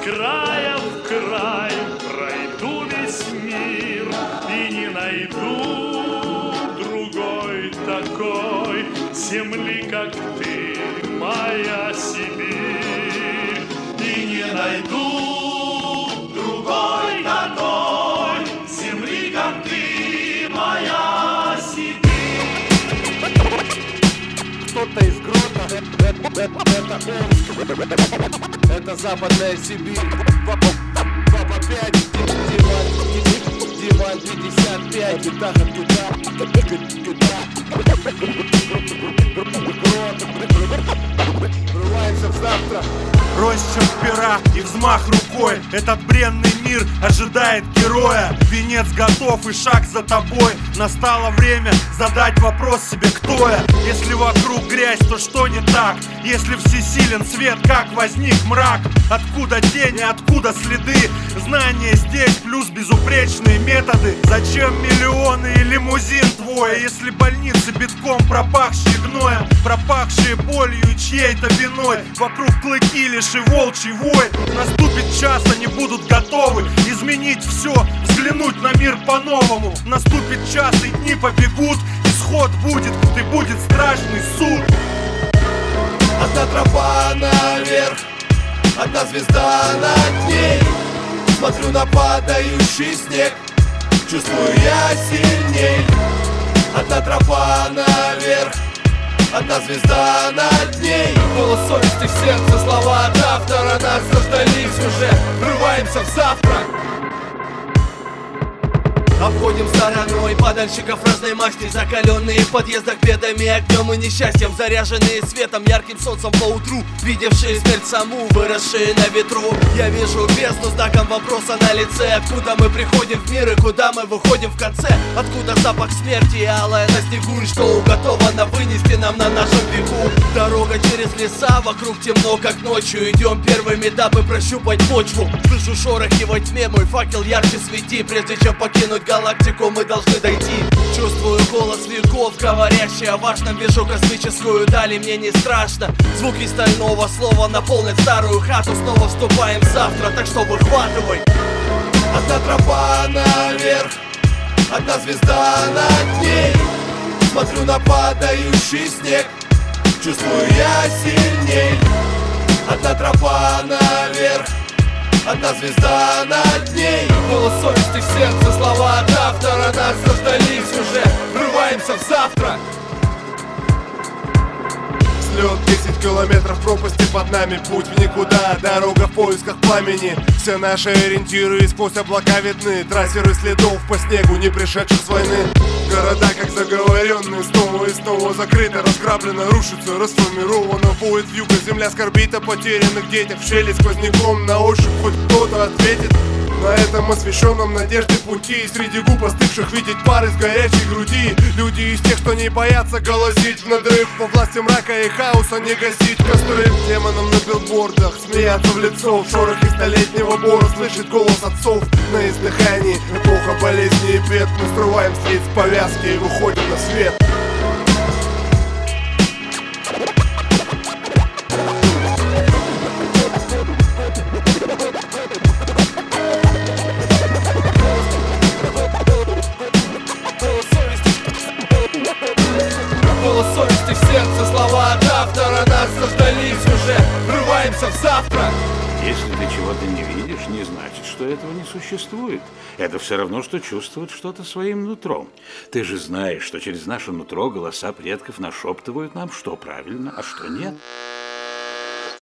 края в край пройду весь мир и не найду другой такой земли, как ты, моя Сибирь. И не найду другой такой земли, как ты, моя Сибирь. Кто-то из Грота, это Омск, это Западная Сибирь. Папа 5, Диман 55, Гитаха, врываемся в завтра. Росчерк пера и взмах рукой. Этот бренный мир ожидает героя. Венец готов и шаг за тобой. Настало время задать вопрос себе, кто я? Если вокруг грязь, то что не так? Если всесилен свет, как возник мрак? Откуда тени, откуда следы? Знания здесь плюс безупречные методы. Зачем миллионы и лимузин твой? Если больницы битком пропахшие гноем, пропахшие болью и чьей-то виной, вокруг клыки лишь и волчий вой. Наступит час, они будут готовы изменить все, взглянуть на мир по-новому. Наступит час, и дни побегут, исход будет, и будет страшный суд. Одна тропа наверх, одна звезда над ней. Смотрю на падающий снег, чувствую я сильней. Одна тропа наверх, одна звезда над ней. Голос совести в сердце, слова от автора. Нас заждались уже, врываемся в завтра. Обходим стороной подальщиков разной масти, закаленные в подъездах бедами, огнем и несчастьем, заряженные светом, ярким солнцем поутру, видевшие смерть саму, выросшие на ветру. Я вижу бездну знаком вопроса на лице. Откуда мы приходим в мир и куда мы выходим в конце? Откуда запах смерти и алая на снегу, и что уготовано вынести нам на нашем веку? Дорога через леса, вокруг темно, как ночью. Идем первыми, дабы прощупать почву. Слышу шорохи во тьме, мой факел ярче свети. Прежде чем покинуть галактику, мы должны дойти. Чувствую голос веков, говорящий о важном. Вижу космическую даль, и мне не страшно. Звуки стального слова наполнят старую хату. Снова вступаем в завтра, так что выхватывай. Одна тропа наверх, одна звезда над ней. Смотрю на падающий снег, чувствую я сильней. Одна тропа наверх, одна звезда над ней. Голос совести в сердце, слова от автора. Нас заждались уже, врываемся в завтра. Взлет 10 километров пропасти под нами, путь в никуда, дорога в поисках пламени. Все наши ориентиры сквозь облака видны, трассеры следов по снегу, не пришедших с войны. Города, как заговоренные, снова и снова закрыты, разграблено, рушится, расформировано. Воет вьюга, земля скорбит о потерянных детях. В щели сквозняком на ощупь хоть кто-то ответит. На этом освещенном надежде пути, среди губ остывших видеть пар из горячей груди. Люди из тех, что не боятся голосить в надрыв. По власти мрака и хаоса не гасить костры. Демонам на билбордах смеяться в лицо. В шорохе столетнего бора слышит голос отцов. На издыхании эпоха болезней и бед. Мы срываем след с повязки и выходим на свет. Голос совести в сердце, слова от автора. Нас заждались уже, врываемся в завтра. Если ты чего-то не видишь, не значит, что этого не существует. Это все равно, что чувствовать что-то своим нутром. Ты же знаешь, что через наше нутро голоса предков нашептывают нам, что правильно, а что нет.